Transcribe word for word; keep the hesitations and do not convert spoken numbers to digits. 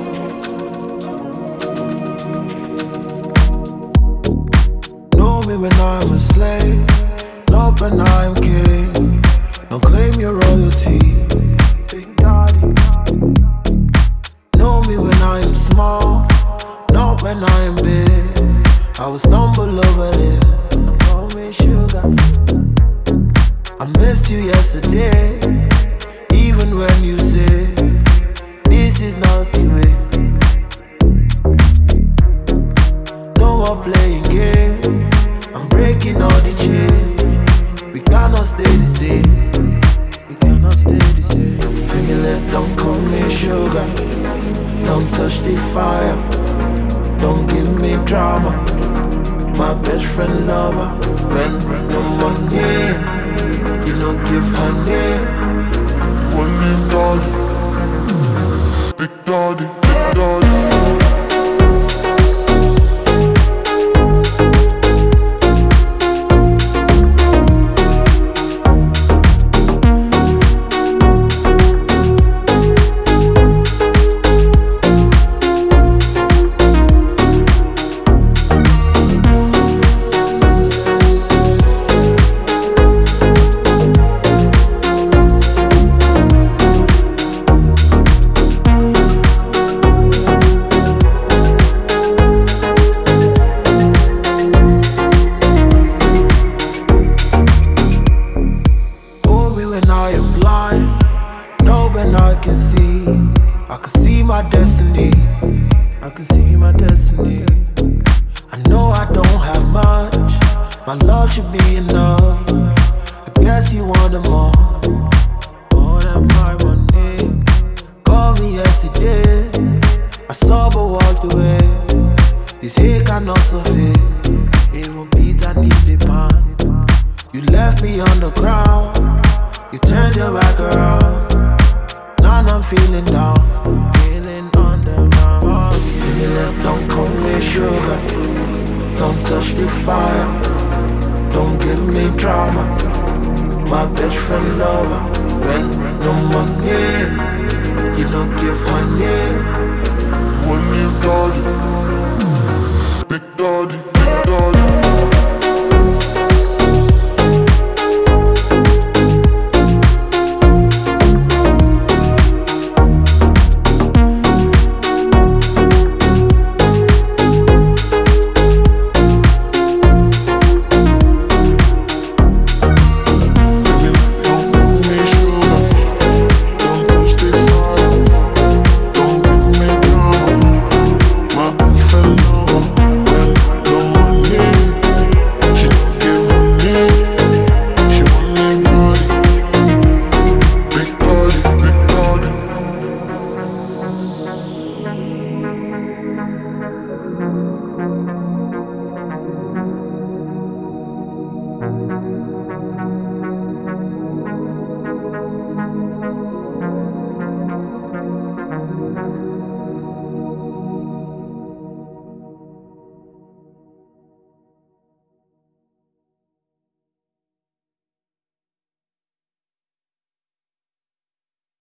Know me when I'm a slave, love when I'm king. Don't claim your royalty, Big Daddy. Know me when I am small, not when I am big. I will stumble over there, don't call me sugar. I missed you yesterday, even when you say this is not the way. No more playing game, I'm breaking all the chains. We cannot stay the same, we cannot stay the same. Finger, don't call me sugar, don't touch the fire, don't give me drama. My best friend lover, when no money, you don't give her name. You want me daddy, big daddy, big daddy. I can see, I can see my destiny, I can see my destiny. I know I don't have much, my love should be enough. I guess you want it more, more than my money. Call me yesterday, I saw but walked away. This hate cannot survive, it won't beat, I need the pan. You left me on the ground, you turned your back around. Now I'm feeling down, feeling underground. Feeling, don't call me sugar, don't touch the fire, don't give me drama. My best friend lover, when no money, you don't give her name. You want me daddy, big daddy.